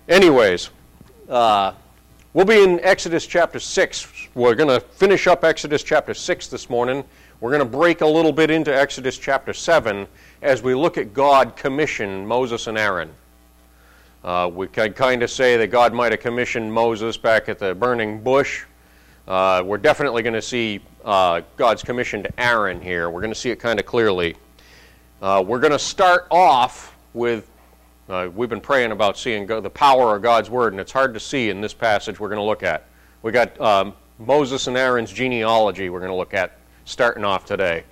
Anyways, we'll be in Exodus chapter 6. We're going to finish up Exodus chapter 6 this morning. We're going to break a little bit into Exodus chapter 7 as we look at God commission Moses and Aaron. We can kind of say that God might have commissioned Moses back at the burning bush. We're definitely going to see God's commission to Aaron here. We're going to see it kind of clearly. We're going to start off with, we've been praying about seeing the power of God's Word, and it's hard to see in this passage we're going to look at. We got Moses and Aaron's genealogy we're going to look at starting off today.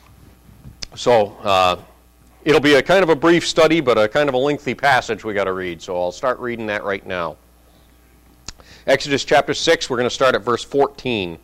So it'll be a kind of a brief study, but a kind of a lengthy passage we got to read. So I'll start reading that right now. Exodus chapter 6, we're going to start at verse 14.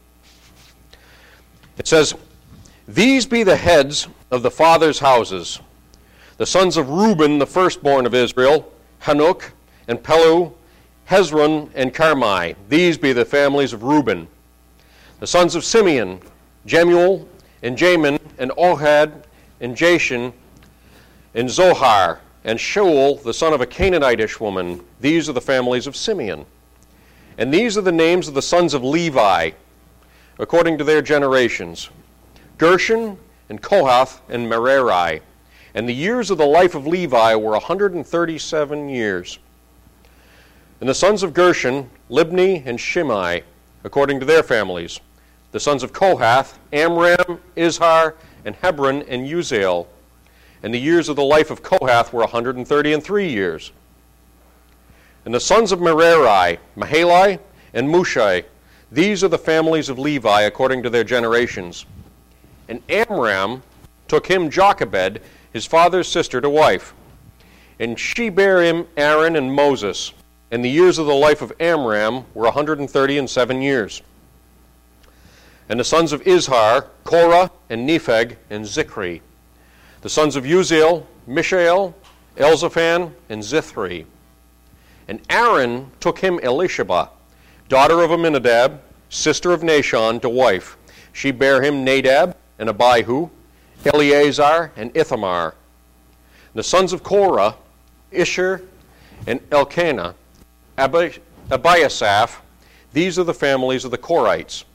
It says, "These be the heads of the fathers' houses. The sons of Reuben, the firstborn of Israel, Hanok and Pelu, Hezron and Carmi. These be the families of Reuben. The sons of Simeon, Jemuel and Jamin and Ohad and Jashan and Zohar and Shaul, the son of a Canaanitish woman. These are the families of Simeon. And these are the names of the sons of Levi, according to their generations, Gershon and Kohath and Merari. And the years of the life of Levi were 137 years. And the sons of Gershon, Libni and Shimei, according to their families. The sons of Kohath, Amram, Izhar, and Hebron, and Uziel. And the years of the life of Kohath were 133 years. And the sons of Merari, Mahali, and Mushai. These are the families of Levi according to their generations. And Amram took him Jochebed, his father's sister, to wife. And she bare him Aaron and Moses. And the years of the life of Amram were 137 years. And the sons of Izhar, Korah, and Nepheg, and Zikri. The sons of Uziel, Mishael, Elzaphan, and Zithri. And Aaron took him Elisheba, daughter of Aminadab, sister of Nashon, to wife. She bare him Nadab and Abihu, Eleazar, and Ithamar. The sons of Korah, Ishar, and Elkanah, Abiasaph. These are the families of the Korites.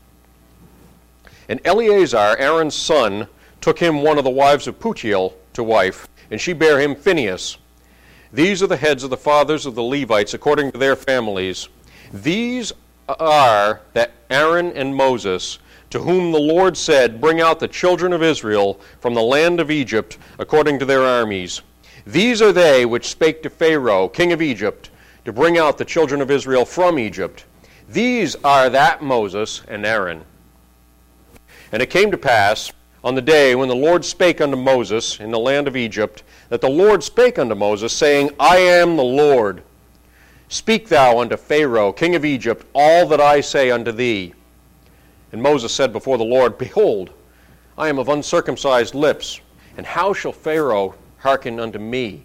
And Eleazar, Aaron's son, took him one of the wives of Putiel to wife, and she bare him Phinehas. These are the heads of the fathers of the Levites according to their families. These are that Aaron and Moses, to whom the Lord said, Bring out the children of Israel from the land of Egypt according to their armies. These are they which spake to Pharaoh, king of Egypt, to bring out the children of Israel from Egypt. These are that Moses and Aaron. And it came to pass, on the day when the Lord spake unto Moses in the land of Egypt, that the Lord spake unto Moses, saying, I am the Lord. Speak thou unto Pharaoh, king of Egypt, all that I say unto thee. And Moses said before the Lord, Behold, I am of uncircumcised lips, and how shall Pharaoh hearken unto me?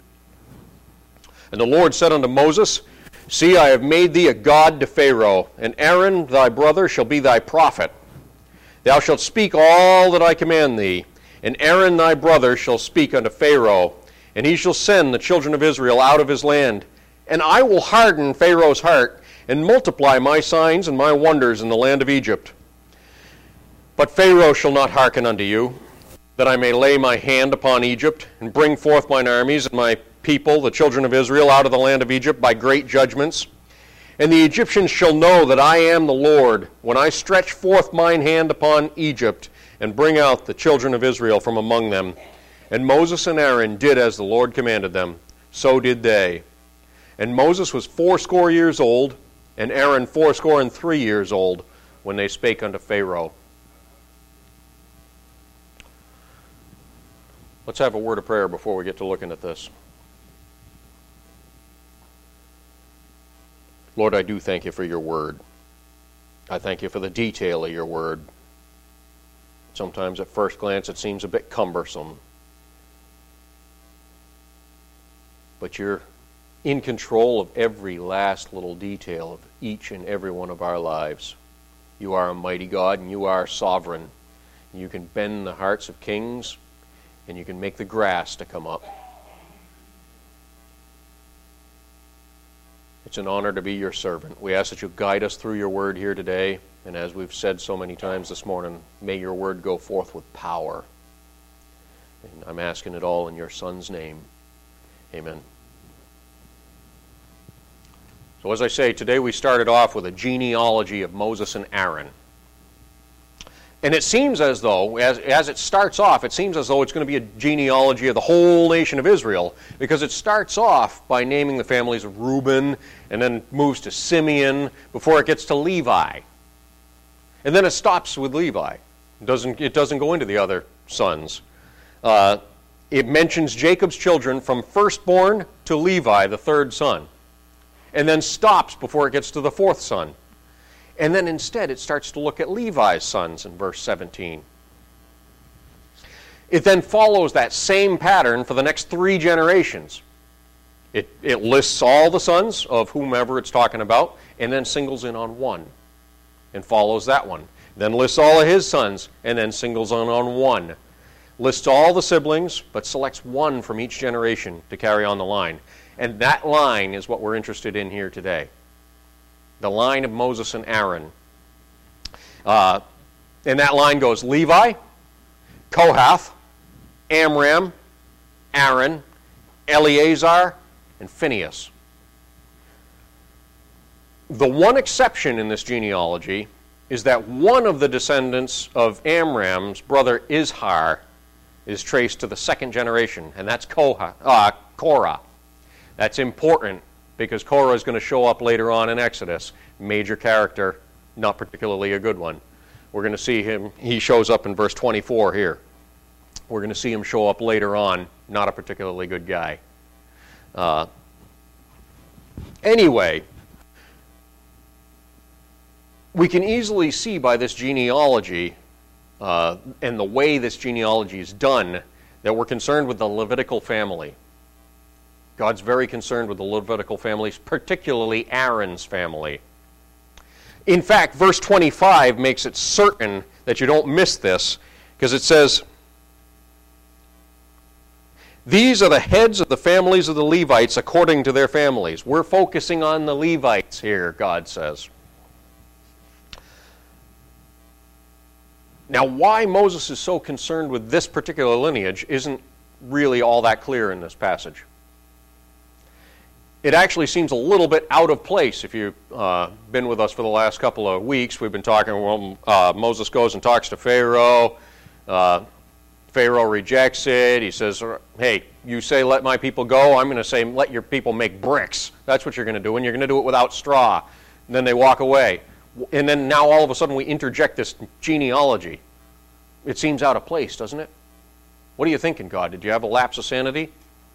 And the Lord said unto Moses, See, I have made thee a god to Pharaoh, and Aaron thy brother shall be thy prophet. Thou shalt speak all that I command thee, and Aaron thy brother shall speak unto Pharaoh, and he shall send the children of Israel out of his land. And I will harden Pharaoh's heart, and multiply my signs and my wonders in the land of Egypt. But Pharaoh shall not hearken unto you, that I may lay my hand upon Egypt, and bring forth mine armies and my people, the children of Israel, out of the land of Egypt by great judgments. And the Egyptians shall know that I am the Lord, when I stretch forth mine hand upon Egypt, and bring out the children of Israel from among them. And Moses and Aaron did as the Lord commanded them. So did they. And Moses was 80 years old, and Aaron 83 years old, when they spake unto Pharaoh. Let's have a word of prayer before we get to looking at this. Lord, I do thank you for your word. I thank you for the detail of your word. Sometimes at first glance it seems a bit cumbersome. But you're in control of every last little detail of each and every one of our lives. You are a mighty God, and you are sovereign. You can bend the hearts of kings, and you can make the grass to come up. It's an honor to be your servant. We ask that you guide us through your word here today. And as we've said so many times this morning, may your word go forth with power. And I'm asking it all in your Son's name. Amen. So as I say, today we started off with a genealogy of Moses and Aaron. And it seems as though, as it starts off, it seems as though it's going to be a genealogy of the whole nation of Israel, because it starts off by naming the families of Reuben, and then moves to Simeon, before it gets to Levi. And then it stops with Levi. It doesn't go into the other sons. It mentions Jacob's children from firstborn to Levi, the third son, and then stops before it gets to the fourth son. And then instead it starts to look at Levi's sons in verse 17. It then follows that same pattern for the next 3 generations. It lists all the sons of whomever it's talking about, and then singles in on one and follows that one. Then lists all of his sons and then singles in on one. Lists all the siblings, but selects one from each generation to carry on the line. And that line is what we're interested in here today. The line of Moses and Aaron. And that line goes Levi, Kohath, Amram, Aaron, Eleazar, and Phinehas. The one exception in this genealogy is that one of the descendants of Amram's brother Izhar is traced to the second generation, and that's Korah. That's important because Korah is going to show up later on in Exodus. Major character, not particularly a good one. We're going to see him, he shows up in verse 24 here. We're going to see him show up later on, not a particularly good guy. Anyway, we can easily see by this genealogy and the way this genealogy is done that we're concerned with the Levitical family. God's very concerned with the Levitical families, particularly Aaron's family. In fact, verse 25 makes it certain that you don't miss this, because it says, "These are the heads of the families of the Levites according to their families." We're focusing on the Levites here, God says. Now, why Moses is so concerned with this particular lineage isn't really all that clear in this passage. It actually seems a little bit out of place. If you've been with us for the last couple of weeks, we've been talking, Moses goes and talks to Pharaoh. Pharaoh rejects it. He says, hey, you say let my people go. I'm going to say let your people make bricks. That's what you're going to do, and you're going to do it without straw. And then they walk away. And then now all of a sudden we interject this genealogy. It seems out of place, doesn't it? What are you thinking, God? Did you have a lapse of sanity?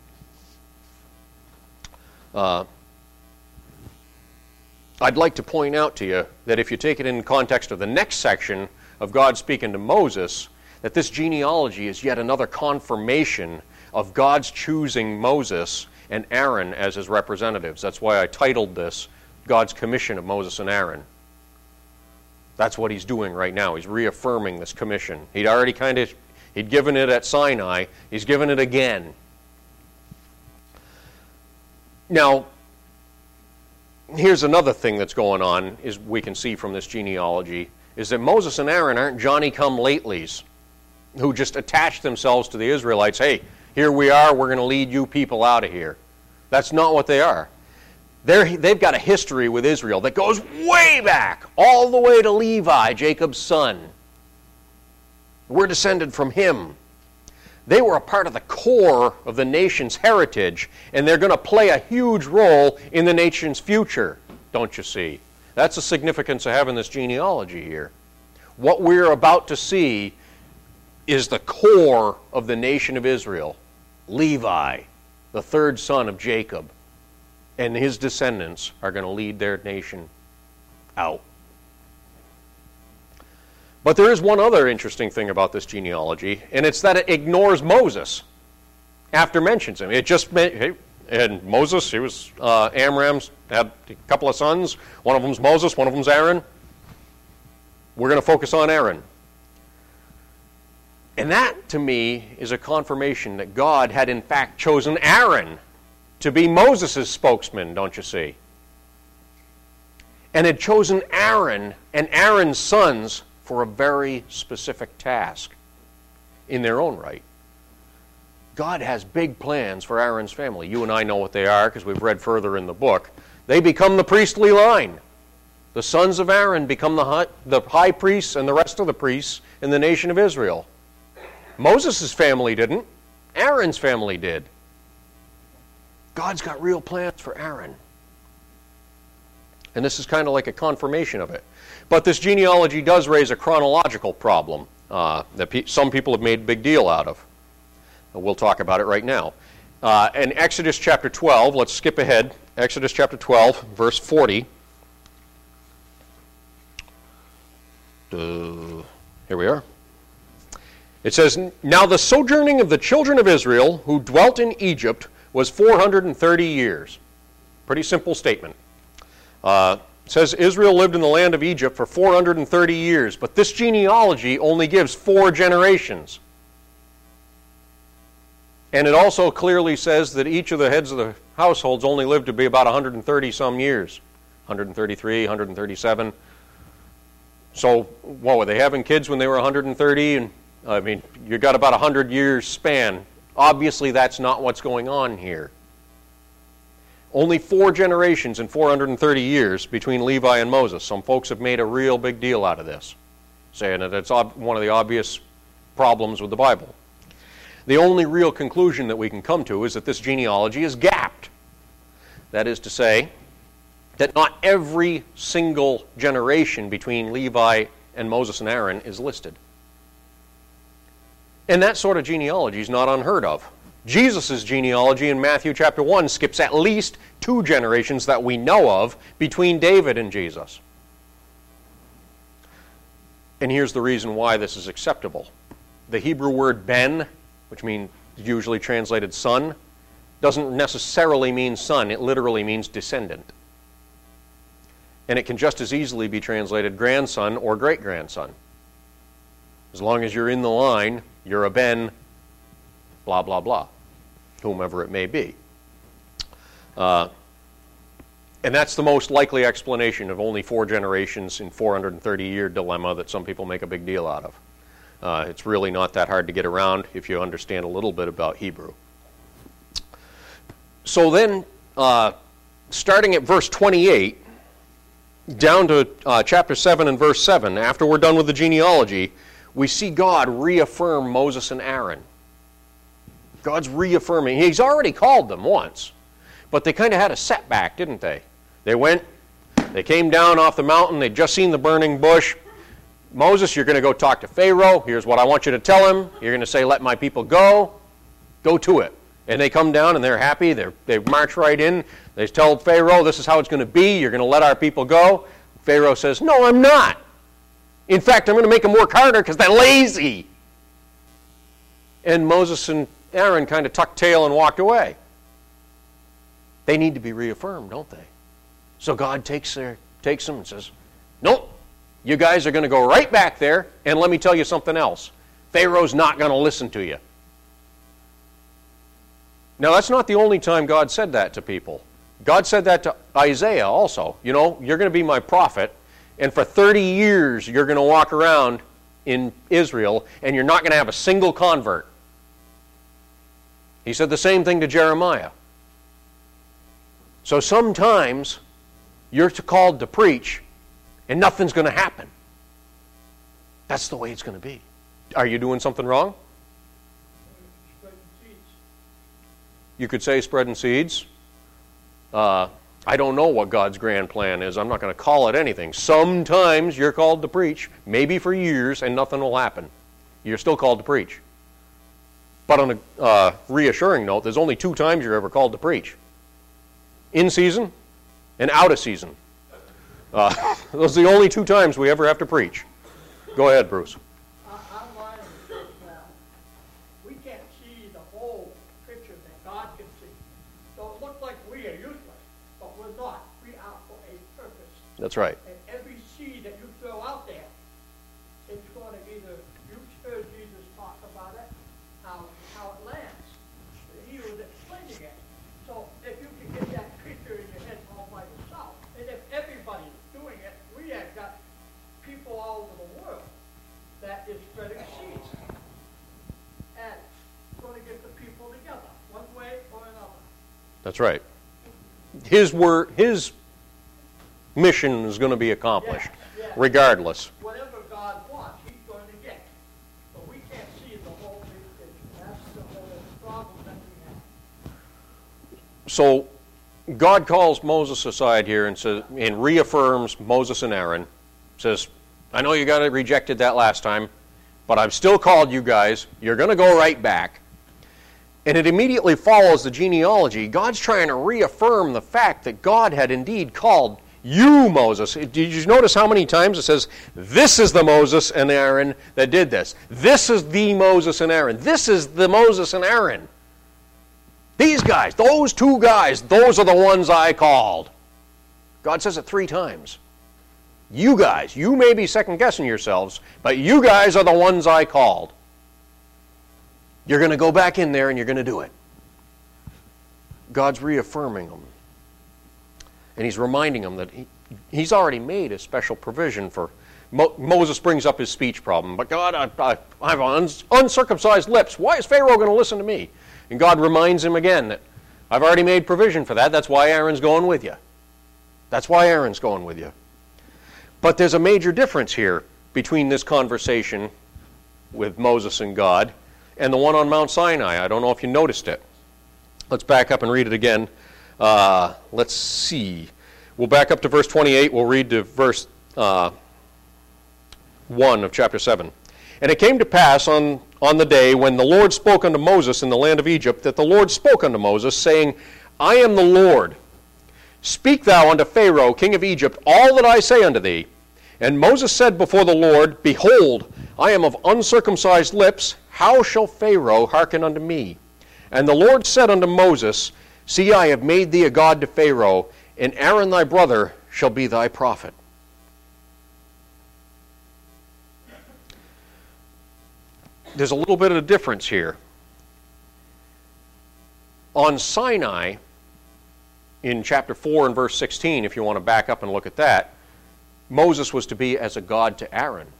I'd like to point out to you that if you take it in context of the next section of God speaking to Moses, that this genealogy is yet another confirmation of God's choosing Moses and Aaron as his representatives. That's why I titled this God's Commission of Moses and Aaron. That's what he's doing right now. He's reaffirming this commission. He'd already he'd given it at Sinai. He's given it again. Now, here's another thing that's going on, is we can see from this genealogy, is that Moses and Aaron aren't Johnny-come-latelys who just attach themselves to the Israelites. Hey, here we are, we're going to lead you people out of here. That's not what they are. They've got a history with Israel that goes way back, all the way to Levi, Jacob's son. We're descended from him. They were a part of the core of the nation's heritage, and they're going to play a huge role in the nation's future, don't you see? That's the significance of having this genealogy here. What we're about to see is the core of the nation of Israel, Levi, the third son of Jacob, and his descendants are going to lead their nation out. But there is one other interesting thing about this genealogy, and it's that it ignores Moses after mentions him. It just and Moses, he was Amram's, had a couple of sons. One of them's Moses, one of them's Aaron. We're going to focus on Aaron. And that, to me, is a confirmation that God had in fact chosen Aaron to be Moses' spokesman, don't you see? and had chosen Aaron and Aaron's sons for a very specific task in their own right. God has big plans for Aaron's family. You and I know what they are because we've read further in the book. They become the priestly line. The sons of Aaron become the high priests and the rest of the priests in the nation of Israel. Moses' family didn't. Aaron's family did. God's got real plans for Aaron. And this is kind of like a confirmation of it. But this genealogy does raise a chronological problem that some people have made a big deal out of. We'll talk about it right now. In Exodus chapter 12, let's skip ahead. Exodus chapter 12, verse 40. Here we are. It says, "Now the sojourning of the children of Israel who dwelt in Egypt was 430 years." Pretty simple statement. It says Israel lived in the land of Egypt for 430 years, but this genealogy only gives 4 generations. And it also clearly says that each of the heads of the households only lived to be about 130 some years. 133, 137. So, what, were they having kids when they were 130? And I mean, you got about 100 years span. Obviously, that's not what's going on here. Only 4 generations in 430 years between Levi and Moses. Some folks have made a real big deal out of this, saying that it's one of the obvious problems with the Bible. The only real conclusion that we can come to is that this genealogy is gapped. That is to say, that not every single generation between Levi and Moses and Aaron is listed. And that sort of genealogy is not unheard of. Jesus' genealogy in Matthew chapter 1 skips at least 2 generations that we know of between David and Jesus. And here's the reason why this is acceptable. The Hebrew word ben, which means usually translated son, doesn't necessarily mean son. It literally means descendant. And it can just as easily be translated grandson or great-grandson. As long as you're in the line, you're a ben, blah, blah, blah, whomever it may be. And that's the most likely explanation of only 4 generations in 430-year dilemma that some people make a big deal out of. It's really not that hard to get around if you understand a little bit about Hebrew. So then, starting at verse 28, down to chapter 7 and verse 7, after we're done with the genealogy, we see God reaffirm Moses and Aaron. God's reaffirming. He's already called them once, but they kind of had a setback, didn't they? They came down off the mountain, they'd just seen the burning bush. Moses, you're going to go talk to Pharaoh. Here's what I want you to tell him. You're going to say, let my people go. Go to it. And they come down and they're happy. They march right in. They tell Pharaoh, this is how it's going to be. You're going to let our people go. Pharaoh says, no, I'm not. In fact, I'm going to make them work harder because they're lazy. And Moses and Aaron kind of tucked tail and walked away. They need to be reaffirmed, don't they? So God takes them and says, nope. You guys are going to go right back there, and let me tell you something else. Pharaoh's not going to listen to you. Now, that's not the only time God said that to people. God said that to Isaiah also. You know, you're going to be my prophet, and for 30 years you're going to walk around in Israel, and you're not going to have a single convert. He said the same thing to Jeremiah. So sometimes you're called to preach, and nothing's going to happen. That's the way it's going to be. Are you doing something wrong? You could say spreading seeds. I don't know what God's grand plan is. I'm not going to call it anything. Sometimes you're called to preach, maybe for years, and nothing will happen. You're still called to preach. But on a reassuring note, there's only 2 times you're ever called to preach. In season and out of season. Those are the only 2 times we ever have to preach. Go ahead, Bruce. Online, we can't see the whole picture that God can see. So it looks like we are useless, but we're not. We are for a purpose. That's right. And every seed that you throw out there, it's going to either, you've heard Jesus talk about it, how it lands. He was explaining it. So if you can get that picture in your head all by yourself, and if everybody's doing That's right. His mission is going to be accomplished, regardless. Whatever God wants, he's going to get. But we can't see the whole big picture. That's the whole problem that we have. So God calls Moses aside here and says, and reaffirms Moses and Aaron. Says, I know you got rejected that last time, but I've still called you guys. You're going to go right back. And it immediately follows the genealogy. God's trying to reaffirm the fact that God had indeed called you, Moses. Did you notice how many times it says, this is the Moses and Aaron that did this. This is the Moses and Aaron. This is the Moses and Aaron. These guys, those two guys, those are the ones I called. God says it 3 times. You guys, you may be second-guessing yourselves, but you guys are the ones I called. You're going to go back in there and you're going to do it. God's reaffirming them. And he's reminding them that he's already made a special provision for... Moses brings up his speech problem. But God, I have uncircumcised lips. Why is Pharaoh going to listen to me? And God reminds him again that I've already made provision for that. That's why Aaron's going with you. That's why Aaron's going with you. But there's a major difference here between this conversation with Moses and God and the one on Mount Sinai. I don't know if you noticed it. Let's back up and read it again. Let's see. We'll back up to verse 28. We'll read to verse 1 of chapter 7. And it came to pass on the day when the Lord spoke unto Moses in the land of Egypt, that the Lord spoke unto Moses, saying, I am the Lord. Speak thou unto Pharaoh, king of Egypt, all that I say unto thee. And Moses said before the Lord, Behold, I am of uncircumcised lips. How shall Pharaoh hearken unto me? And the Lord said unto Moses, See, I have made thee a god to Pharaoh, and Aaron thy brother shall be thy prophet. There's a little bit of a difference here. On Sinai, in chapter 4 and verse 16, if you want to back up and look at that, Moses was to be as a god to Aaron.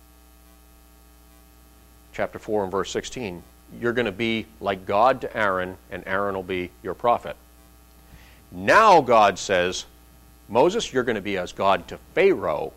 Chapter 4 and verse 16. You're going to be like God to Aaron, and Aaron will be your prophet. Now God says, Moses, you're going to be as God to Pharaoh.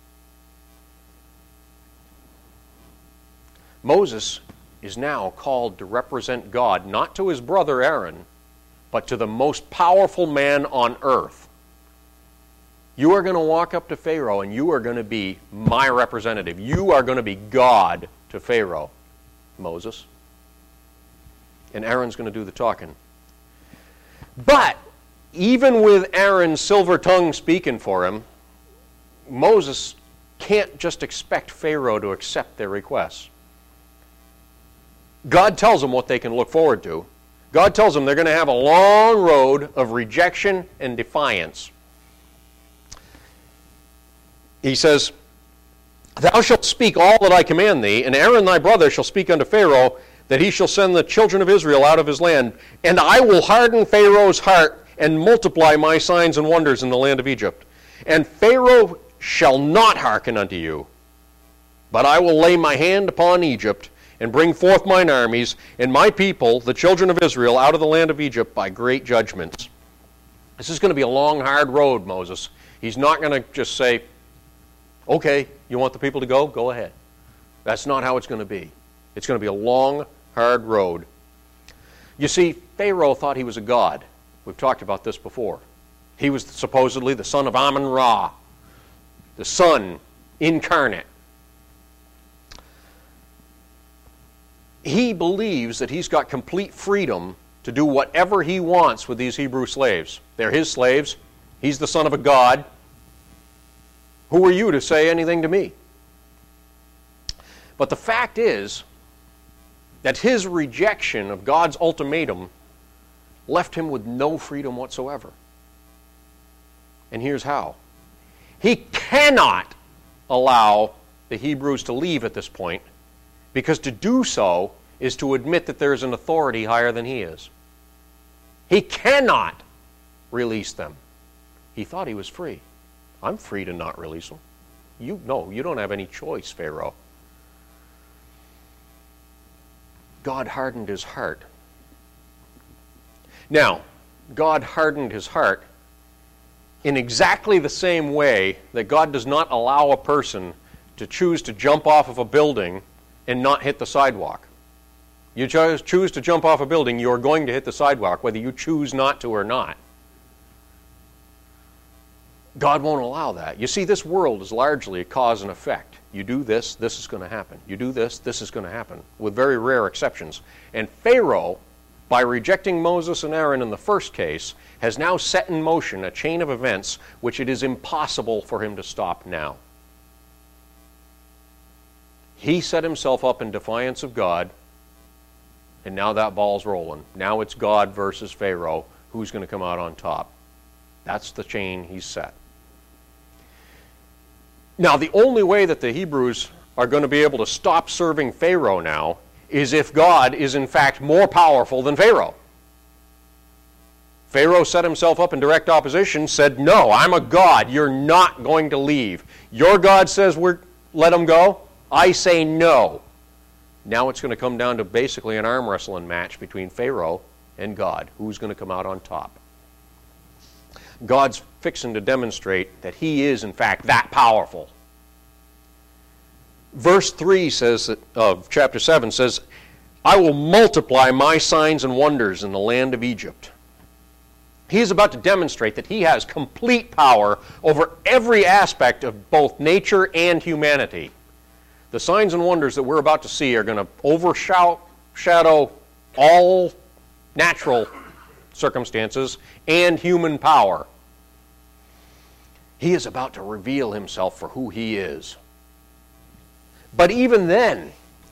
Moses is now called to represent God, not to his brother Aaron, but to the most powerful man on earth. You are going to walk up to Pharaoh and you are going to be my representative. You are going to be God to Pharaoh, Moses. And Aaron's going to do the talking. But even with Aaron's silver tongue speaking for him, Moses can't just expect Pharaoh to accept their requests. God tells them what they can look forward to. God tells them they're going to have a long road of rejection and defiance. He says, Thou shalt speak all that I command thee, and Aaron thy brother shall speak unto Pharaoh, that he shall send the children of Israel out of his land. And I will harden Pharaoh's heart, and multiply my signs and wonders in the land of Egypt. And Pharaoh shall not hearken unto you, but I will lay my hand upon Egypt, and bring forth mine armies, and my people, the children of Israel, out of the land of Egypt by great judgments. This is going to be a long, hard road, Moses. He's not going to just say, okay, you want the people to go? Go ahead. That's not how it's going to be. It's going to be a long, hard road. You see, Pharaoh thought he was a god. We've talked about this before. He was supposedly the son of Amun-Ra, the son incarnate. He believes that he's got complete freedom to do whatever he wants with these Hebrew slaves. They're his slaves. He's the son of a god. Who are you to say anything to me? But the fact is that his rejection of God's ultimatum left him with no freedom whatsoever. And here's how. He cannot allow the Hebrews to leave at this point, because to do so is to admit that there is an authority higher than he is. He cannot release them. He thought he was free. I'm free to not release them. You don't have any choice, Pharaoh. God hardened his heart. Now, God hardened his heart in exactly the same way that God does not allow a person to choose to jump off of a building and not hit the sidewalk. You choose to jump off a building, you're going to hit the sidewalk, whether you choose not to or not. God won't allow that. You see, this world is largely a cause and effect. You do this, this is going to happen. You do this, this is going to happen, with very rare exceptions. And Pharaoh, by rejecting Moses and Aaron in the first case, has now set in motion a chain of events which it is impossible for him to stop now. He set himself up in defiance of God, and now that ball's rolling. Now it's God versus Pharaoh. Who's going to come out on top? That's the chain he's set. Now, the only way that the Hebrews are going to be able to stop serving Pharaoh now is if God is in fact more powerful than Pharaoh. Pharaoh set himself up in direct opposition, said, no, I'm a God. You're not going to leave. Your God says let him go. I say no. Now it's going to come down to basically an arm wrestling match between Pharaoh and God. Who's going to come out on top? God's fixing to demonstrate that he is, in fact, that powerful. Verse 3 says of chapter 7 says, I will multiply my signs and wonders in the land of Egypt. He is about to demonstrate that he has complete power over every aspect of both nature and humanity. The signs and wonders that we're about to see are going to overshadow all natural circumstances and human power. He is about to reveal himself for who he is. But even then,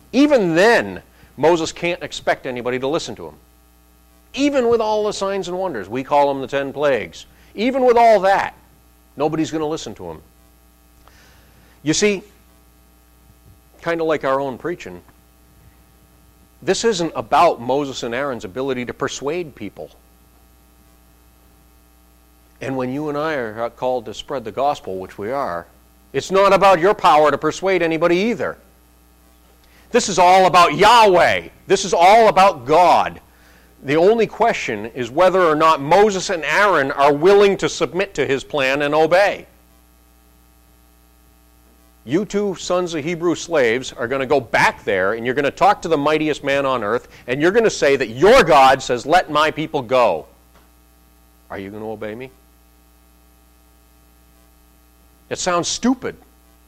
Moses can't expect anybody to listen to him. Even with all the signs and wonders, we call them the 10 plagues. Even with all that, nobody's going to listen to him. You see, kind of like our own preaching, this isn't about Moses and Aaron's ability to persuade people. And when you and I are called to spread the gospel, which we are, it's not about your power to persuade anybody either. This is all about Yahweh. This is all about God. The only question is whether or not Moses and Aaron are willing to submit to his plan and obey. You two sons of Hebrew slaves are going to go back there and you're going to talk to the mightiest man on earth and you're going to say that your God says, let my people go. Are you going to obey me? It sounds stupid.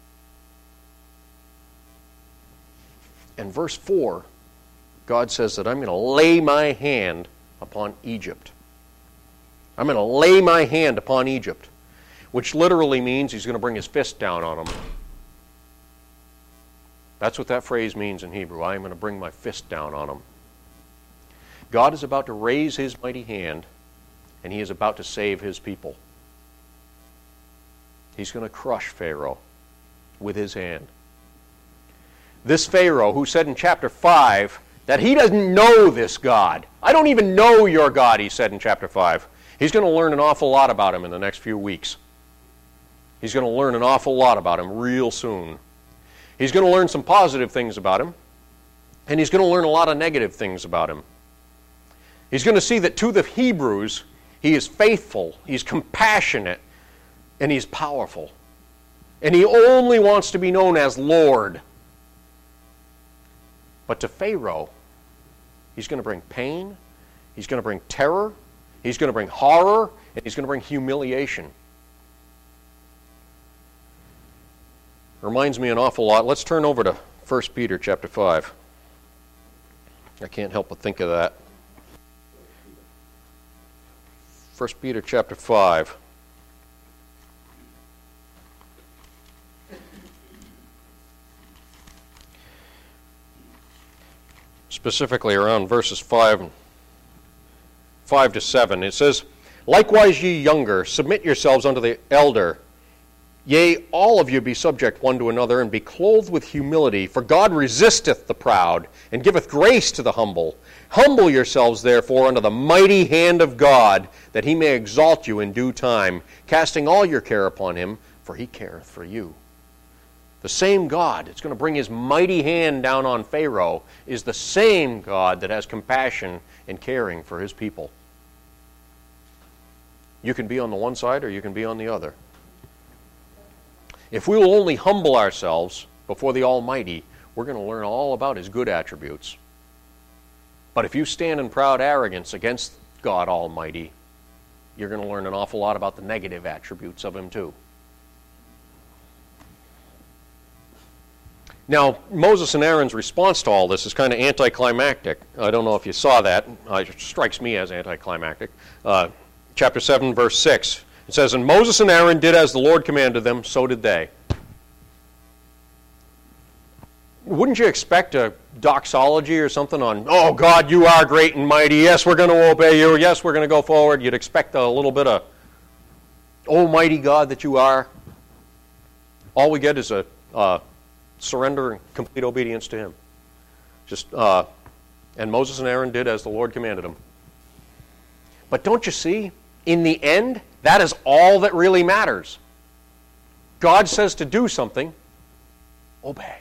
In verse 4, God says that I'm going to lay my hand upon Egypt. I'm going to lay my hand upon Egypt, which literally means he's going to bring his fist down on them. That's what that phrase means in Hebrew. I am going to bring my fist down on them. God is about to raise his mighty hand, and he is about to save his people. He's going to crush Pharaoh with his hand. This Pharaoh who said in chapter 5 that he doesn't know this God. I don't even know your God, he said in chapter 5. He's going to learn an awful lot about him in the next few weeks. He's going to learn an awful lot about him real soon. He's going to learn some positive things about him, and he's going to learn a lot of negative things about him. He's going to see that to the Hebrews, he is faithful, he's compassionate, and he's powerful. And he only wants to be known as Lord. But to Pharaoh, he's going to bring pain, he's going to bring terror, he's going to bring horror, and he's going to bring humiliation. Reminds me an awful lot. Let's turn over to 1 Peter chapter 5. I can't help but think of that. 1 Peter chapter 5. Specifically around verses 5 to 7. It says, Likewise ye younger, submit yourselves unto the elder. Yea, all of you be subject one to another, and be clothed with humility. For God resisteth the proud, and giveth grace to the humble. Humble yourselves, therefore, under the mighty hand of God, that he may exalt you in due time, casting all your care upon him, for he careth for you. The same God that's going to bring his mighty hand down on Pharaoh is the same God that has compassion and caring for his people. You can be on the one side or you can be on the other. If we will only humble ourselves before the Almighty, we're going to learn all about His good attributes. But if you stand in proud arrogance against God Almighty, you're going to learn an awful lot about the negative attributes of Him too. Now, Moses and Aaron's response to all this is kind of anticlimactic. I don't know if you saw that. It strikes me as anticlimactic. Chapter 7, verse 6. It says, "And Moses and Aaron did as the Lord commanded them, so did they." Wouldn't you expect a doxology or something on, "Oh, God, you are great and mighty. Yes, we're going to obey you. Yes, we're going to go forward." You'd expect a little bit of, "Oh, mighty God that you are." All we get is a surrender and complete obedience to Him. And Moses and Aaron did as the Lord commanded them. But don't you see, in the end, that is all that really matters. God says to do something, obey.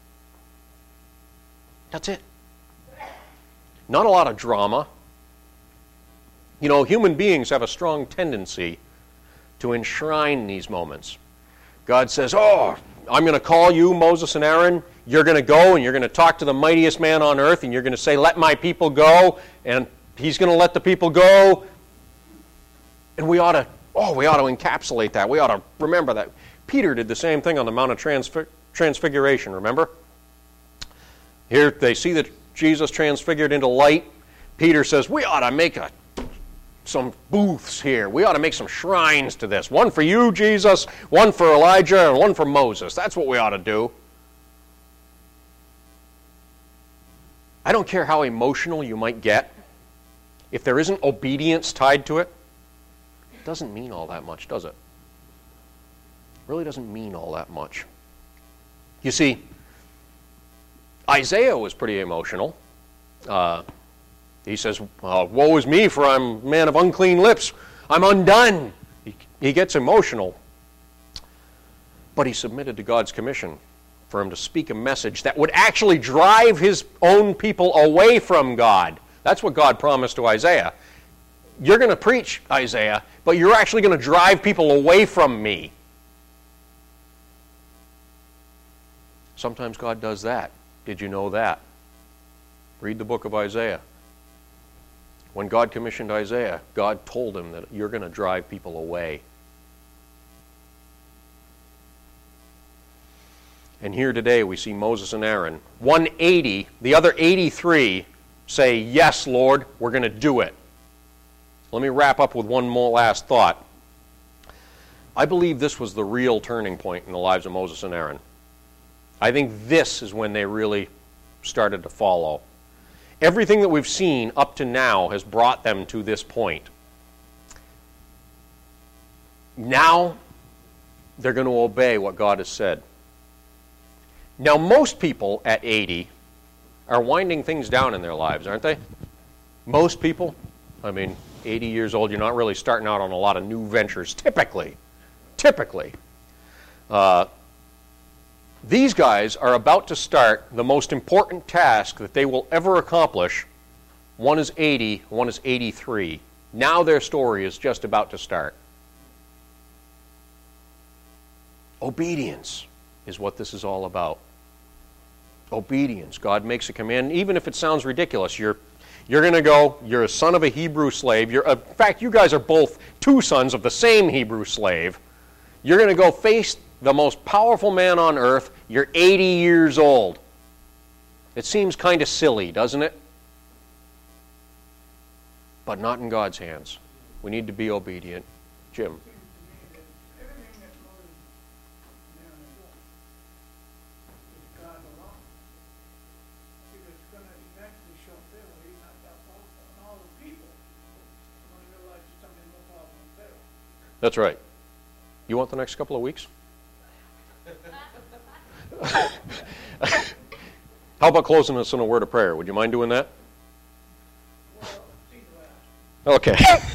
That's it. Not a lot of drama. You know, human beings have a strong tendency to enshrine these moments. God says, "Oh, I'm going to call you, Moses and Aaron. You're going to go and you're going to talk to the mightiest man on earth and you're going to say, 'Let my people go.' And He's going to let the people go." And we ought to encapsulate that. We ought to remember that. Peter did the same thing on the Mount of Transfiguration, remember? Here they see that Jesus transfigured into light. Peter says, "We ought to make some booths here. We ought to make some shrines to this. One for you, Jesus, one for Elijah, and one for Moses. That's what we ought to do." I don't care how emotional you might get. If there isn't obedience tied to it, it doesn't mean all that much, does it? It really doesn't mean all that much. You see, Isaiah was pretty emotional. He says, "Woe is me, for I'm a man of unclean lips. I'm undone." He gets emotional. But he submitted to God's commission for him to speak a message that would actually drive his own people away from God. That's what God promised to Isaiah. "You're going to preach, Isaiah, but you're actually going to drive people away from me." Sometimes God does that. Did you know that? Read the book of Isaiah. When God commissioned Isaiah, God told him that you're going to drive people away. And here today we see Moses and Aaron. 180, the other 83 say, "Yes, Lord, we're going to do it." Let me wrap up with one more last thought. I believe this was the real turning point in the lives of Moses and Aaron. I think this is when they really started to follow. Everything that we've seen up to now has brought them to this point. Now, they're going to obey what God has said. Now, most people at 80 are winding things down in their lives, aren't they? Most people. I mean, 80 years old, you're not really starting out on a lot of new ventures, typically. These guys are about to start the most important task that they will ever accomplish. One is 80, one is 83. Now their story is just about to start. Obedience is what this is all about. Obedience. God makes a command, even if it sounds ridiculous. You're going to go, you're a son of a Hebrew slave. In fact, you guys are both two sons of the same Hebrew slave. You're going to go face the most powerful man on earth. You're 80 years old. It seems kind of silly, doesn't it? But not in God's hands. We need to be obedient. Jim. That's right. You want the next couple of weeks? How about closing us in a word of prayer? Would you mind doing that? Okay.